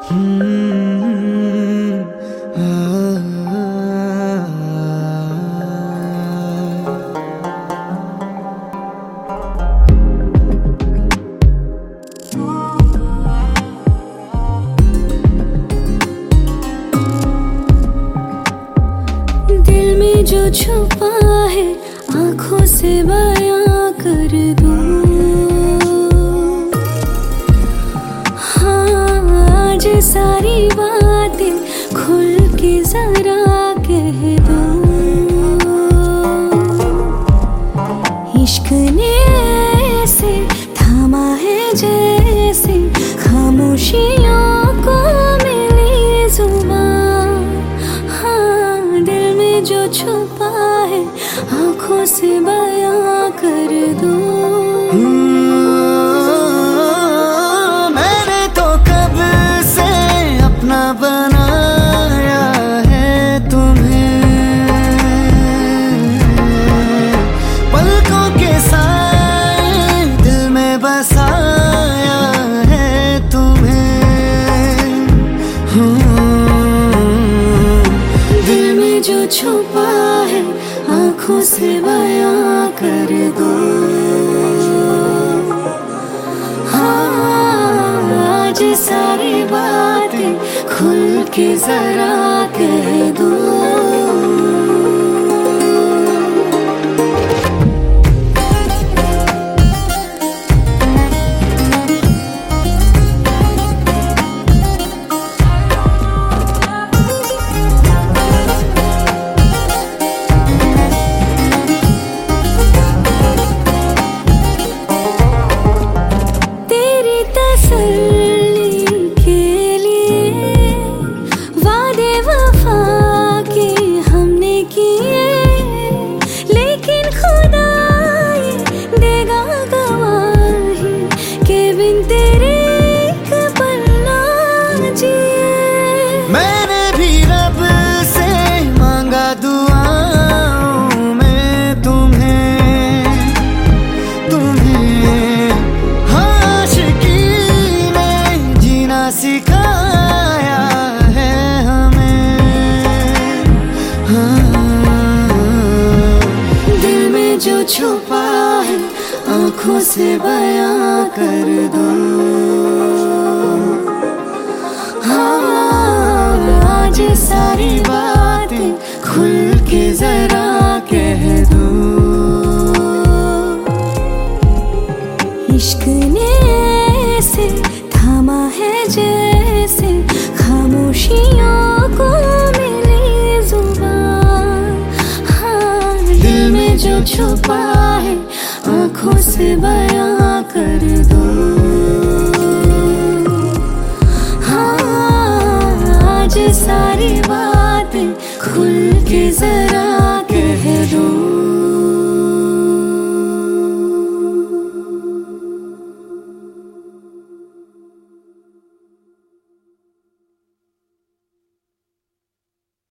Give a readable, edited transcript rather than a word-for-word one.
दिल में जो छुपा है आंखों से बयां कर दूं। हाँ, आज सारी बातें खुल के जरा कह दूं। इश्क ने ऐसे थामा है जैसे खामोशियों को मिली जुबान। हाँ, दिल में जो छुपा है आंखों से बयां कर दूं। मैंने तो कब से अपना बनाया है तुम्हें, पलकों के साए दिल में बसाया है तुम्हें। दिल में जो छुपा है आंखों से बयां कर दो। हाँ, आज सारी बातें खुल के जरा कह दो। मैंने भी रब से मांगा दुआओं में तुम्हें आशिकी ने जीना सिखाया है हमें। हाँ, दिल में जो छुपा है आंखों से बयां कर दो। आज सारी बातें खुल के जरा कह दो। इश्क ने ऐसे थामा है जैसे खामोशियों को मिली जुबान। हाँ, दिल में जो छुपा है आंखों से बयां कर दो।